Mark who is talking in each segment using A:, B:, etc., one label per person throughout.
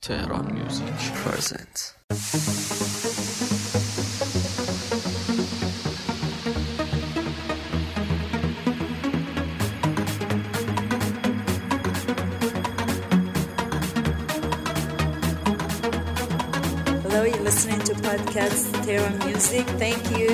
A: Tehran Music presents.
B: Hello, you're listening to podcast Tehran Music. Thank you.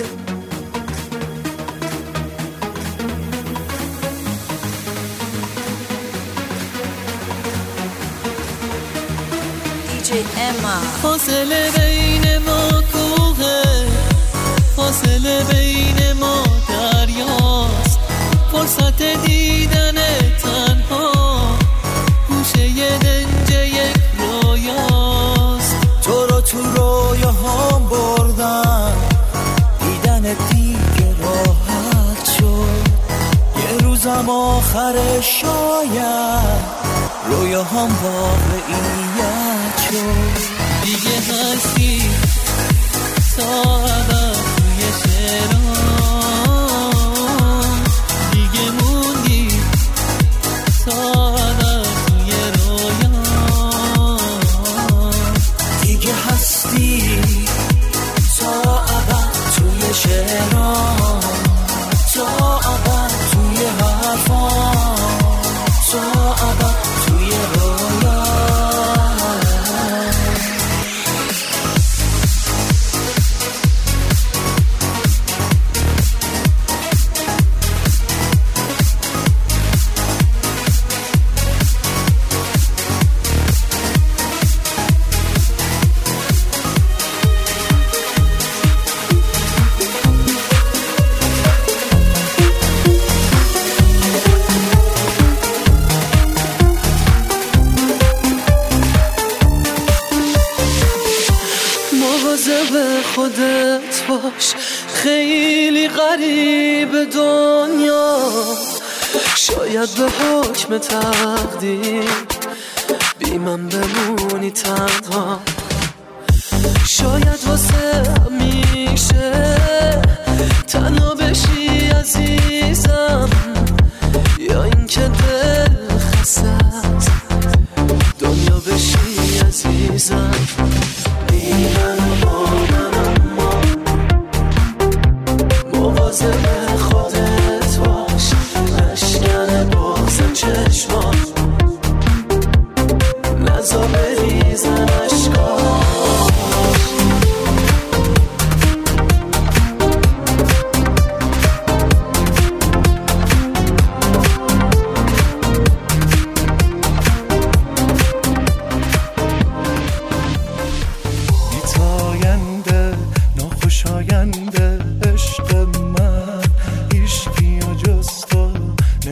B: DJ Emma.
C: فاصله بین ما کوه، فاصله بین ما دریاست، فرصت دیدن تنها گوشه ی دنج یک رویاست.
D: تو رو تو رویاهام بردم، دیدن دیگه راحت شد. یه روزم آخر شاید رویاهام واقعیت شد.
C: دیگه هستی صاحبم توی شعرام، دیگه موندی صاحبم توی رویام.
D: دیگه هستی تا ابد توی شعرام، تا ابد توی حرفام، تا ابد توی رویام.
C: مواظب خودت باش، خیلی غریب دنیا، شاید به حکم تقدیر بی من بمونی تنها. شاید واسه همیشه تنها بشی عزیزم، یا اینکه دل خستت دنیا بشی عزیزم. مواظب خودت باش، نشکنه بغض چشمان، نزا بریزن اشکان.
D: بی‌تاینده ناخوشاینده عشق من، هیچکی جز تو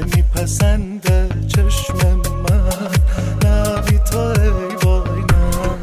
D: نمیپسنده چشم من. نه بی تو ای وای نه،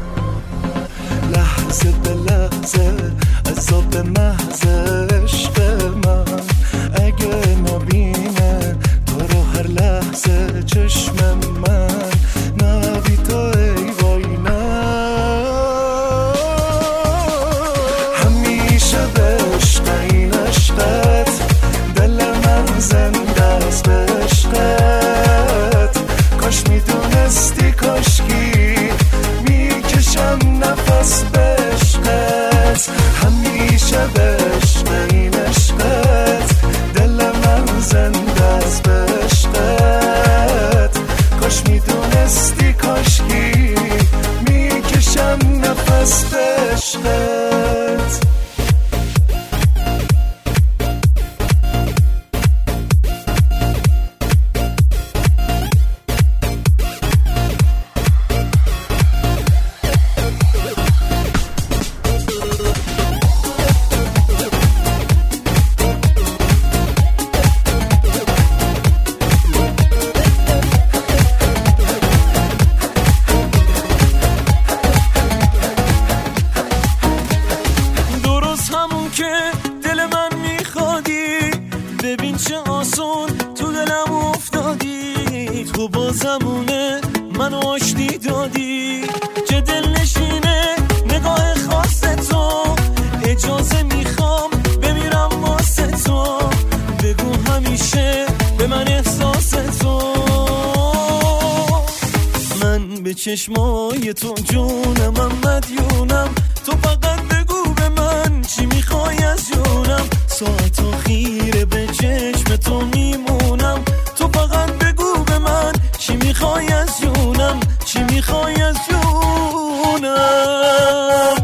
C: چشمای تو جونم، من مدیونم. تو فقط بگو به من چی میخوای از جونم، ساعت خیره به چشم تو میمونم. تو فقط بگو به من چی میخوای از جونم، چی میخوای از جونم.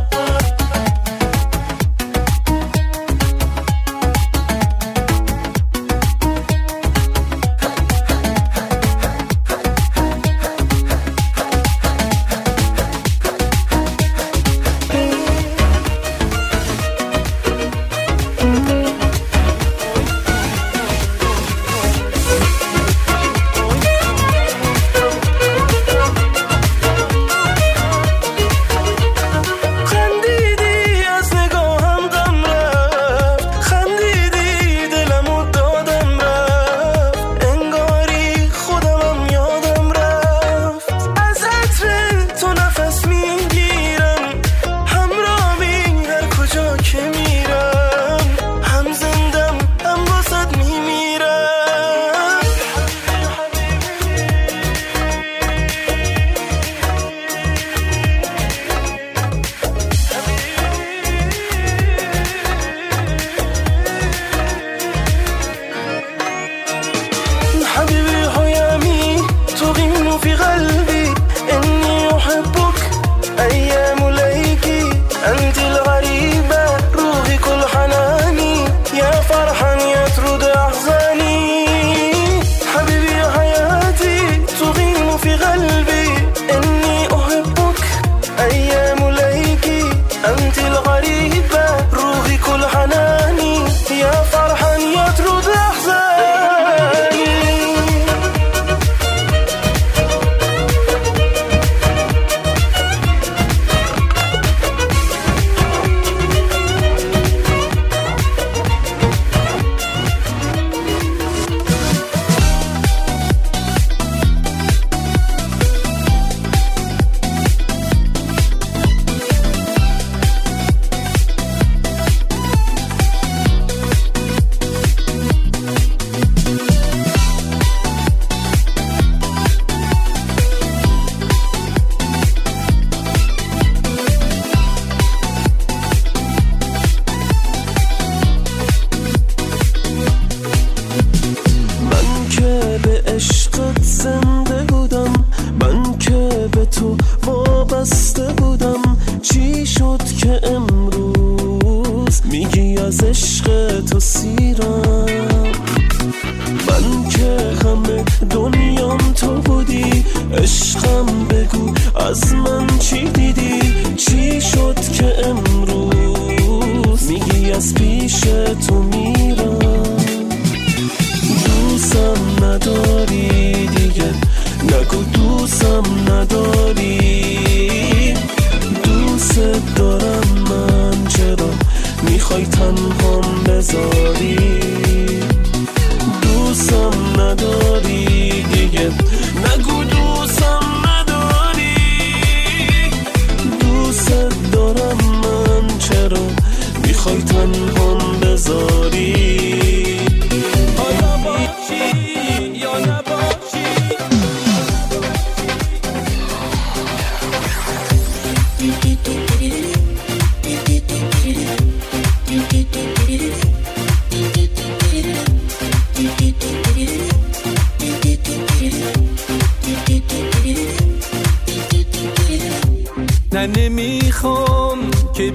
E: نه نمیخوام که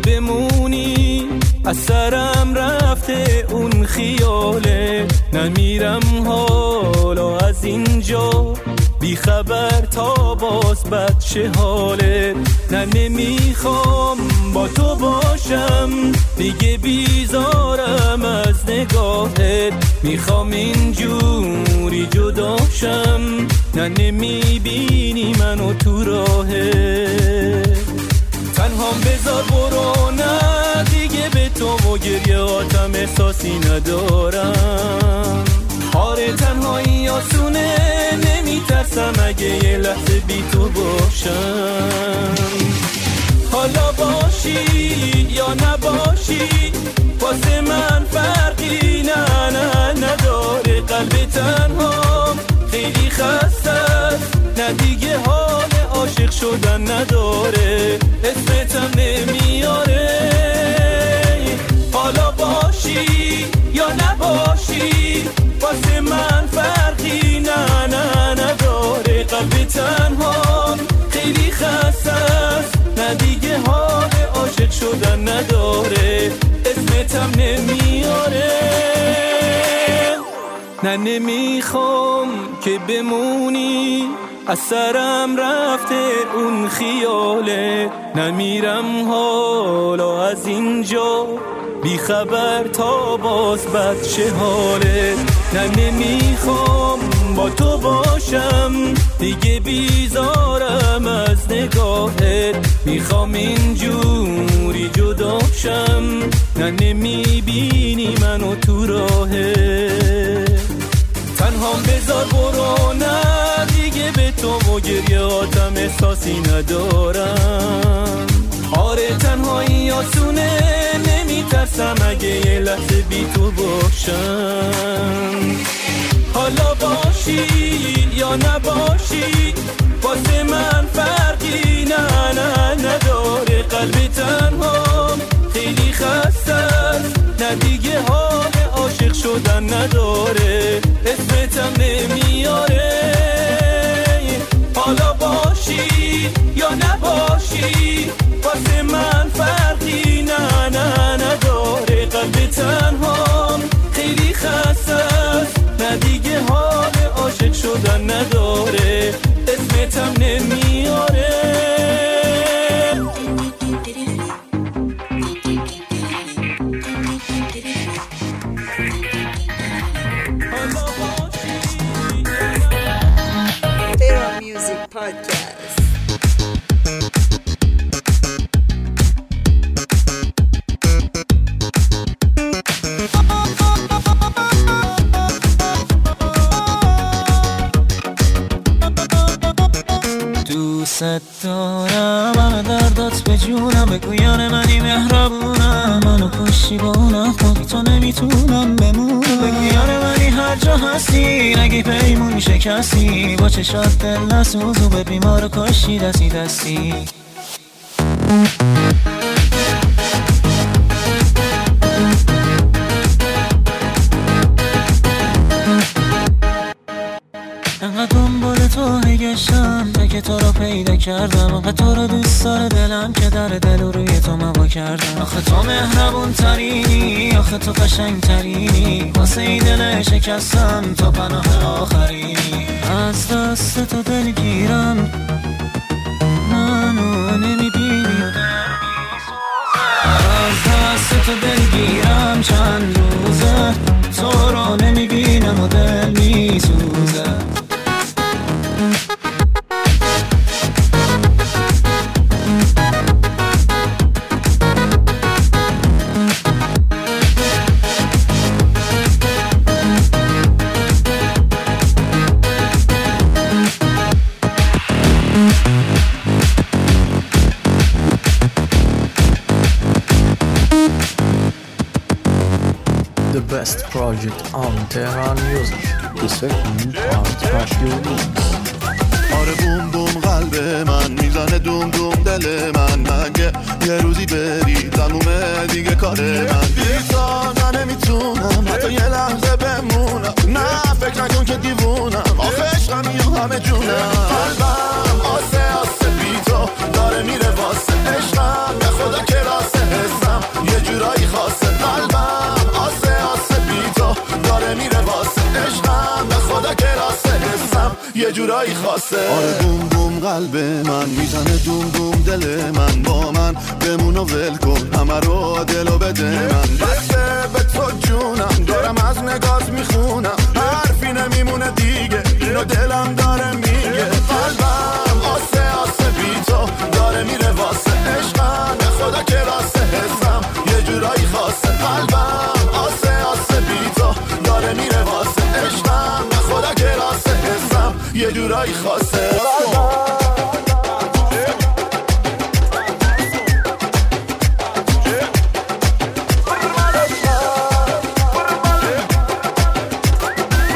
E: بمونی، از سرم رفته اون خیاله. نمیرم حالا از اینجا بی خبر تا باز بد چه حاله. نه نمیخوام با تو باشم دیگه، بیزارم از نگاهت. میخوام اینجوری جداشم، نه نمیبینی منو تو راهت. تنهام بذار برو، نه دیگه به تو و گریه آتم احساسی ندارم. آره تنهایی آسونه، نمیترسم اگه یه لحظه بی تو باشم. حالا باشی یا نباشی واسه من فرقی نه نداره. قلب تنهام خیلی خسته است، نه دیگه حال عاشق شدن شدن نداره، اسمتم نمیاره. حالا باشی یا نباشی واسه من فرقی نه نه نداره. قلب تنها خیلی خسته است، نه دیگه حال عاشق شدن نداره، اسمتم نمیاره. نه نمیخوام که بمونی، از سرم رفته اون خیاله، نمیرم حالا از اینجا بی خبر تا باز بد چه حاله. نه نمیخوام با تو باشم دیگه، بیزارم از نگاهت، میخوام اینجوری جدا شم، نه نمیبینی منو تو راهت. تنهام بذار برو، نه دیگه به تو و گریاتم احساسی ندارم. آره تنهایی آسونه، نمیترسم اگه یه لحظه بی تو باشم. حالا باشی یا نباشی واسه من فرقی نه نه نداره. قلب تنهام خیلی خسته است، نه دیگه حال عاشق شدن نداره، اسمتم نمیاره. حالا باشی یا نباشی واسه من فرقی نه نه نداره. قلب تنهام خیلی خسته است، نه دیگه حال عاشق شدن نداره، اسمتم نمیاره.
B: Tehran Music Podcast.
C: دوست دارم، همه دردات به جونم، بگویان منی مهربونم، منو کشی با اونم خودی تو نمیتونم بمونم. بگویان منی هر جا هستی، نگی پیمون شکستی، با چشات دل نسوزو به بیمار کشی دستی دستی. انقدر دنبال تو گشتم تا که تو رو پیدا کردم، انقدر تو رو دوست داره دلم که در دل و روی تو موا کردم. آخه تو مهربون ترینی، آخه تو قشنگ ترینی، واسه ای دل شکستم تو پناه آخرینی. از دست تو دلگیرم، منو نمیبینی، از دست تو دلگیرم، چند روزه تو رو نمیبینم و دل میسوزه.
A: The best project on Tehran Music. The second part
D: آره بوم بوم قلب من میزنه دوم دوم دل من، مگه یه روزی بری تمومه دیگه کار من. بیتا من نمیتونم حتی یه لحظه بمونم، نه فکر نکن که دیوونم، آخه عشقم یا همه جونم. قلبم آسه آسه بیتا داره میره واسه عشقم، به خدا که راسه حسم یه جورایی خاصه. قلبم آسه آسه بیتا داره میره واسه عشقم، به خدا که راسه حسم یه جورایی خاصه. آره بوم بوم قلب من میزنه دوم دوم دل من، با من بمون و ول کن همه رو دلو بده من. بسته به تو جونم، دارم از نگات میخونم، حرفی نمیمونه دیگه اینو دلم داره میگه. قلبم آسه آسه بی تو داره میره واسه عشقم، به خدا که راسته حسم یه جورایی خاصه. قلبم آسه آسه بی تو داره میره واسه عشقم، به خدا که راسته حسم یه جورایی خاصه.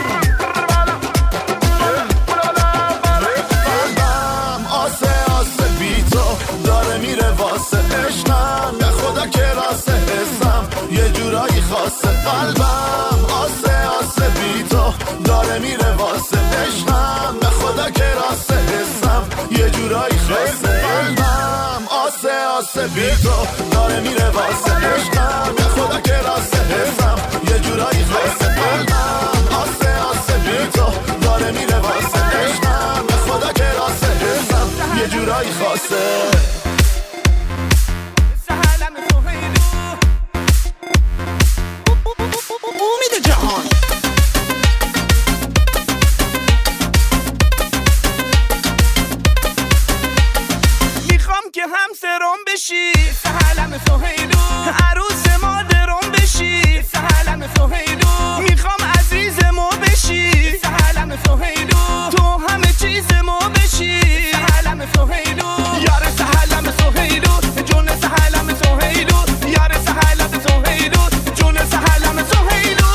D: آسه آسه داره میره واسه عشقم به خدا که راسته حسم یه جورایی خاصه قلبم آسه آسه بی تو داره میره واسه عشقم به خدا که راسته حسم یه جورایی خاصه قلبم آسه آسه بی تو داره میره واسه عشقم به خدا که راسته حسم یه جورایی خاصه
C: امید جهان میخوام که همسرم بشی سهلم سهیلو عروس مادرم بشی سهلم سهیلو میخوام عزیز ما بشی سهلم سهیلو تو همه چیز ما بشی سهلم سهیلو یار سهلم سهیلو جون سهلم سهیلو یار سهلم سهیلو جون سهلم سهیلو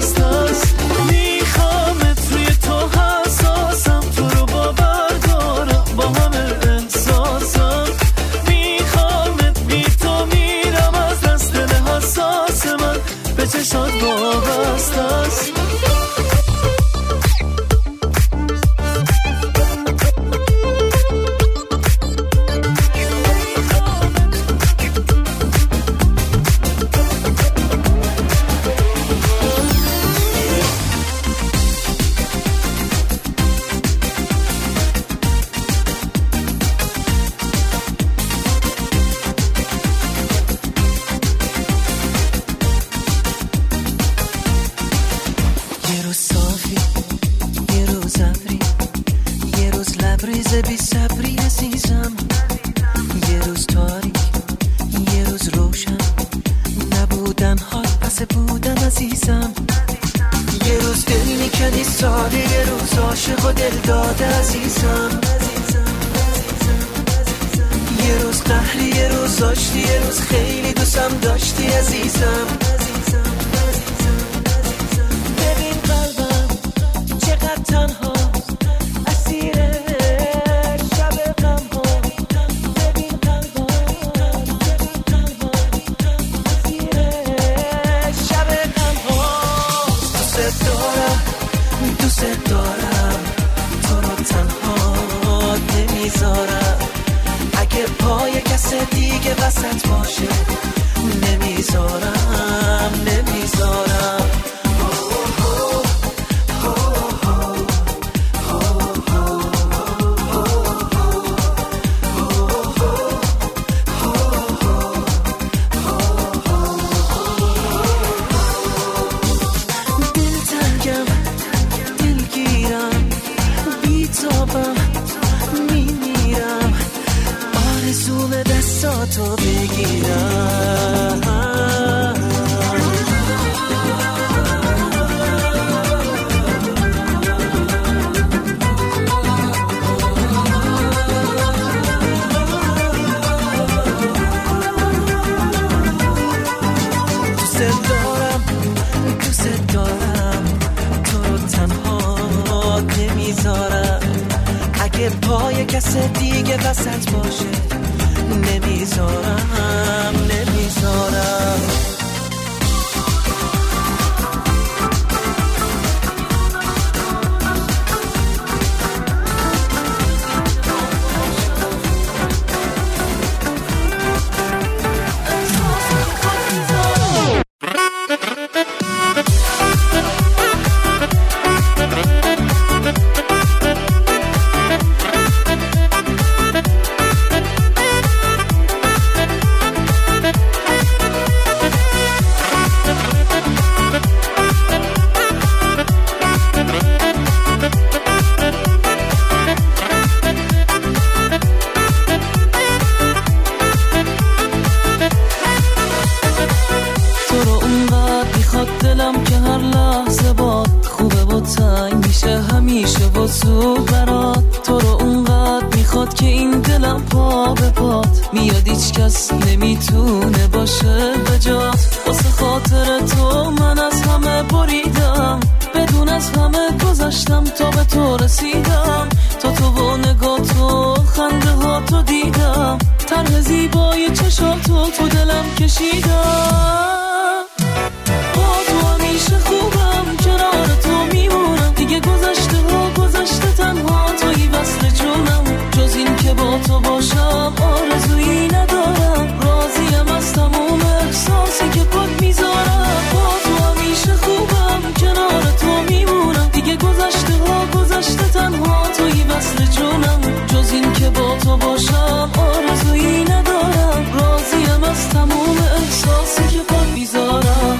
C: میخوامت روی تو حساسم تو رو باور دارم
F: مرد بی صبری عزیزم، یه روز تاریک یه روز روشن، نبودن حال پس بودن عزیزم. یه روز دل میکنی ساده، یه روز عاشق و دل داده عزیزم. یه روز قهری یه روز داشتی، یه روز خیلی دوستم داشتی عزیزم. ببین قلبم چقدر تنها اسیر شب غم ها. ببین قلبم اسیر شب غم ها. دوست دارم تو رو تنها نمیذارم. اگه پای کس دیگه وسط باشه نمیذارم. دلتنگم دلگیرم بیتابم میمیرم، آرزوم دستاتو بگیرم. دوست دارم تو رو تنها نمیذارم. اگه پای کس دیگه وسط باشه نمیذارم. دلم که هر لحظه باد خوبه و تنگ میشه همیشه و زود برات. تو رو اونقدر میخواد که این دلم پا به پات میاد، هیچ کس نمیتونه باشه به جات. واسه خاطر تو من از همه بریدم، بدون از همه گذشتم تا به تو رسیدم. تا تو و نگاه تو خنده ها تو دیدم، طرح زیبای چشاتو تو دلم کشیدم. همیشه خوبم کنار تو میمونم، دیگه گذشته ها گذشته تنها توی وصل جونم. جز این که با تو باشم آرزویی ندارم، راضیم از تموم احساسی که پات میذارم. با تو همیشه خوبم کنار تو میمونم، دیگه گذشته ها گذشته تنها توی وصل جونم. جز این که با تو باشم آرزویی ندارم، راضیم از تموم احساسی که پات میذارم.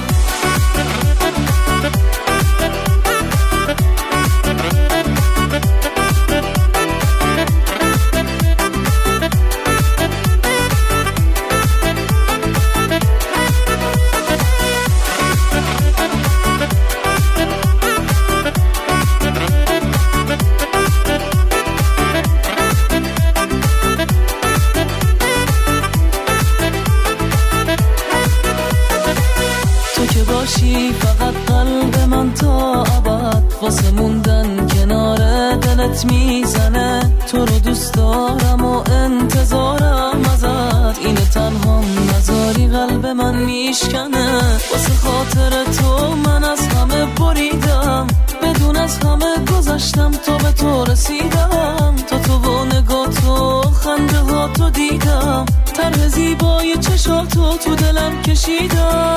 F: فقط قلب من تا ابد واسه موندن کنار دلت میزنه. تو رو دوست دارم و انتظارم ازت، اینه تنها نذاری قلب من میشکنه. واسه خاطر تو من از همه بریدم، بدون از همه گذشتم تا به تو رسیدم. تا تو و نگاه تو خنده ها تو دیدم، طرح زیبای چشاتو تو دلم کشیدم.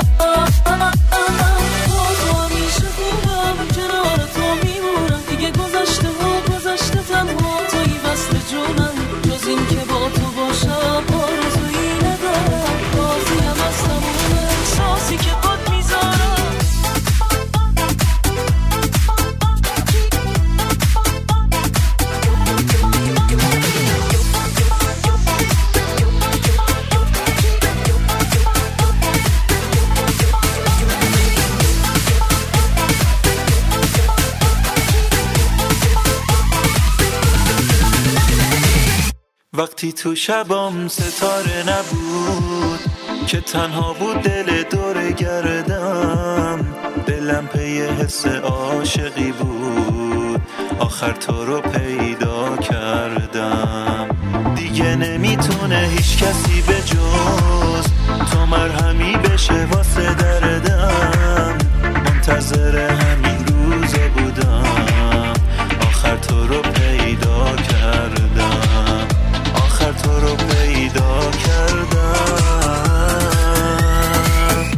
F: همیشه خوبم کنار تو میمونم، دیگه گذشته ها گذشته تنها توی وصل جونم. جز این که با تو باشم آرزویی ندارم، راضیم از تموم احساسی که پات میذارم.
C: وقتی تو شبام ستاره نبود که تنها بود دل دور گردم، دلم پی حس عاشقی بود، آخر تو رو پیدا کردم. دیگه نمیتونه هیچ کسی به جز تو مرهمی بشه واسه دردم، منتظر همین روزا بودم، آخر تو رو پیدا کردم، آخر تو رو پیدا کردم.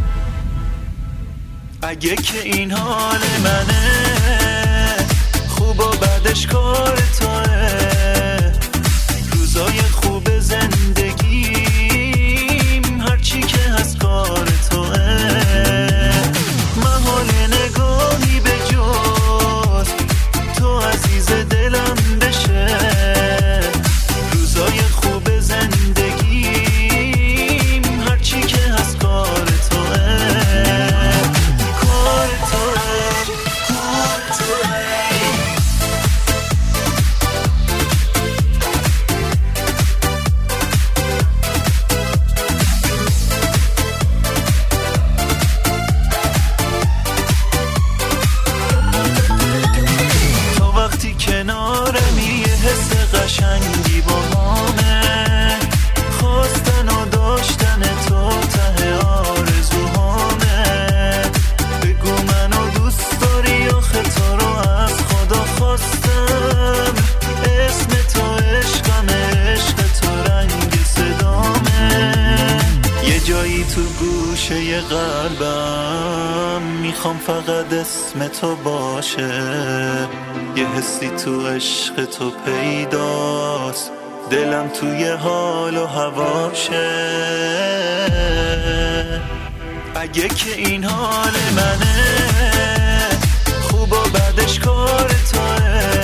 C: اگه که این حال منه، خوب و بعدش کار توه، روزای خوب زندگیم هرچی که هست کار توه، محال نگاهی به جز تو عزیز دلم بشه، روزای خوب زندگیم هرچی که هست کار توه، کار توه، کار توه. کنارمی یه حس قشنگی با مامه، خواستن و داشتن تو ته آرزوهامه، بگو منو دوست داری آخه تو رو از خدا خواستم، اسم تو عشقمه، عشق تو رنگ صدامه، یه جایی تو گوشه قلبم میخوام فقط اسم تو باشه، یه حسی تو عشق تو پیداست، دلم توی حال و هواشه. اگه که این حال منه، خوب و بعدش کار توه،